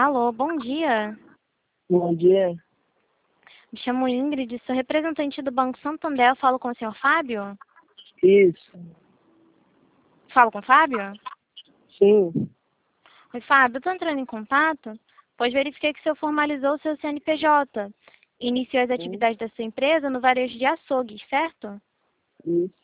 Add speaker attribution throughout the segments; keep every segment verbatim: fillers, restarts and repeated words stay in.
Speaker 1: Alô, bom dia.
Speaker 2: Bom dia.
Speaker 1: Me chamo Ingrid, sou representante do Banco Santander. Eu falo com o senhor Fábio?
Speaker 2: Isso.
Speaker 1: Falo com o Fábio?
Speaker 2: Sim.
Speaker 1: Oi, Fábio, eu estou entrando em contato, pois verifiquei que o senhor formalizou o seu C N P J. E iniciou as
Speaker 2: Sim.
Speaker 1: atividades da sua empresa no varejo de açougues, certo?
Speaker 2: Isso.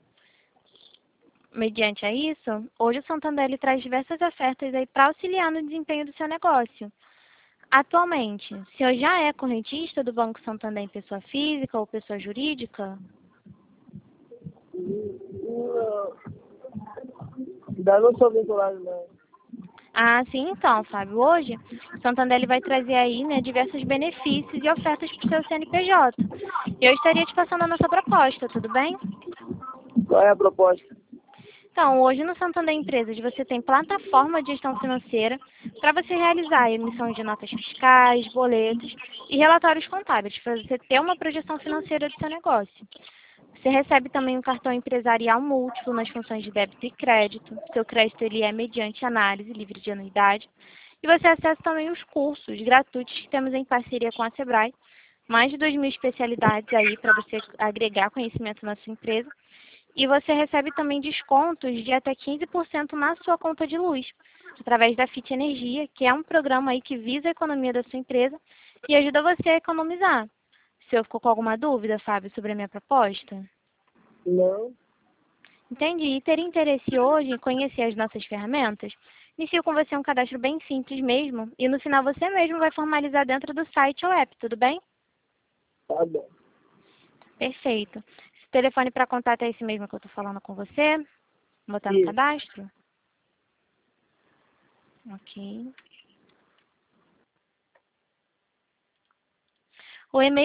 Speaker 1: Mediante a isso, hoje o Santander ele traz diversas ofertas aí para auxiliar no desempenho do seu negócio. Atualmente, o senhor já é correntista do Banco Santander em pessoa física ou pessoa jurídica?
Speaker 2: Não. Ainda não sou vinculado, não.
Speaker 1: Ah, sim, então, Fábio. Hoje, o Santander ele vai trazer aí, né, diversos benefícios e ofertas para o seu C N P J. E eu estaria te passando a nossa proposta, tudo bem?
Speaker 2: Qual é a proposta?
Speaker 1: Então, hoje no Santander Empresas você tem plataforma de gestão financeira para você realizar a emissão de notas fiscais, boletos e relatórios contábeis, para você ter uma projeção financeira do seu negócio. Você recebe também um cartão empresarial múltiplo nas funções de débito e crédito. Seu crédito ele é mediante análise livre de anuidade. E você acessa também os cursos gratuitos que temos em parceria com a Sebrae. Mais de duas mil especialidades aí para você agregar conhecimento na sua empresa. E você recebe também descontos de até quinze por cento na sua conta de luz, através da Fit Energia, que é um programa aí que visa a economia da sua empresa e ajuda você a economizar. Se eu ficou com alguma dúvida, Fábio, sobre a minha proposta?
Speaker 2: Não.
Speaker 1: Entendi. E teria interesse hoje em conhecer as nossas ferramentas? Inicio com você um cadastro bem simples mesmo, e no final você mesmo vai formalizar dentro do site ou app, tudo bem?
Speaker 2: Tá bom.
Speaker 1: Perfeito. Esse telefone para contato é esse mesmo que eu estou falando com você? Vou botar no
Speaker 2: Isso.
Speaker 1: cadastro? Ok. O e-mail